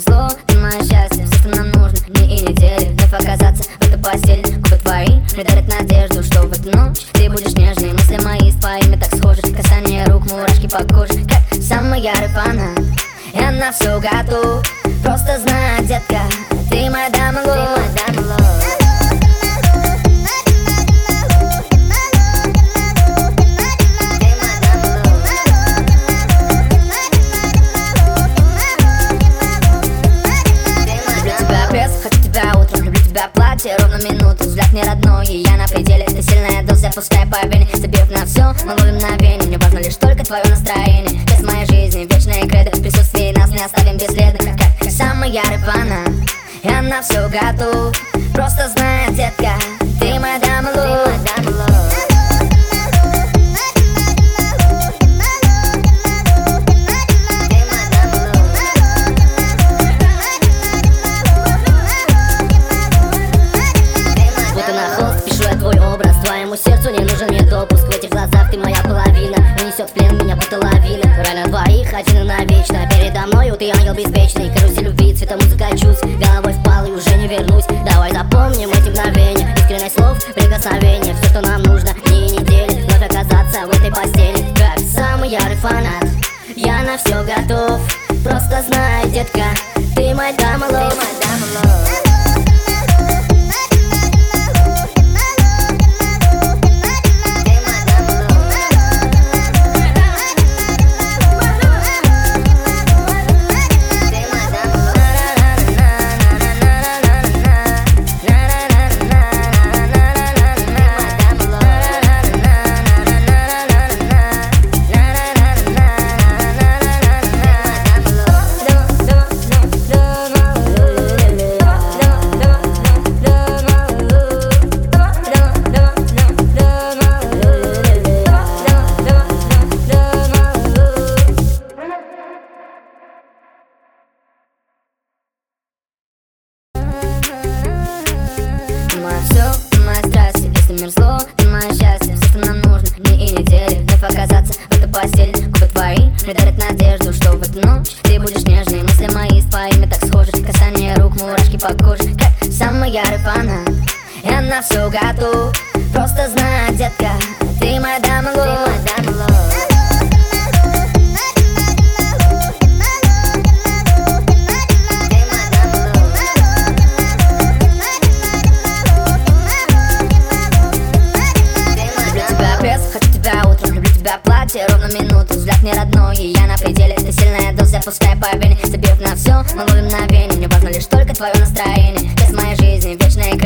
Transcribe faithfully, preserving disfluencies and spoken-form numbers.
зло, ты мое счастье. Все, что нам нужно, дни и недели. Вновь оказаться в этой постели. Губы твои мне дарят надежду, что в эту ночь ты будешь нежной. Мысли мои с твоими так схожи. Касание рук, мурашки по коже, как самый ярый фанат. Я на все готов. Просто знай, детка, ты моя дама лов. Платье ровно минуту, взгляд не родной, и я на пределе. Ты сильная доза, пускай по вене. Забив на все, мы ловим мгновение. Мне важно лишь только твое настроение. Ты с моей жизни, вечная кредо. В присутствии нас не оставим бесследно. Как самый ярый фанат, я на все готов. Просто знай, детка, ты моя дама лов. Сердцу не нужен мне допуск. В этих глазах ты моя половина. Унесет в плен меня будто лавина. Рай на двоих, один и навечно. Передо мною ты ангел беспечный. Карусель любви, цвета музыка чувств. Головой впал и уже не вернусь. Давай запомним эти мгновения. Искренность слов, прикосновения. Все, что нам нужно, дни и недели. Вновь оказаться в этой постели. Как самый ярый фанат, я на все готов. Просто знай, детка, ты моя дама лов. Зло, ты мое счастье, все, что нам нужно, дни и недели. Вновь оказаться в этой постели. Губы твои мне дарят надежду, что в эту ночь ты будешь нежной. Мысли мои с твоими так схожи. Касание рук, мурашки по коже, как самый ярый фанат. Я на все готов. Просто знай, детка, ты моя дама лов. Платье ровно минуту, взгляд не родной, и я на пределе. Ты сильная доза, пускай по вене. Забив на все, мы ловим мгновение. Мне важно лишь только твое настроение. Ты с моей жизни, вечная